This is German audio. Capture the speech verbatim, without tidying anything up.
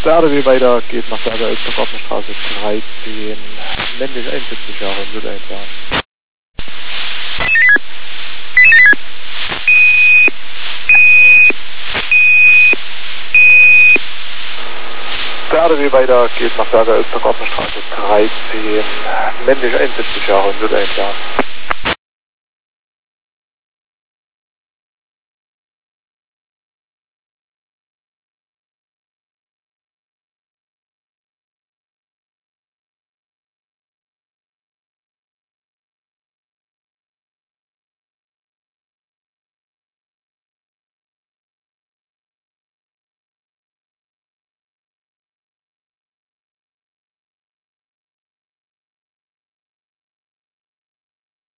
Der R W weiter geht nach der Östergartenstraße dreizehn, männlich einundsiebzig Jahre, null eins Jahre. Der R W weiter geht nach der Östergartenstraße dreizehn, männlich einundsiebzig Jahre, null eins Jahre.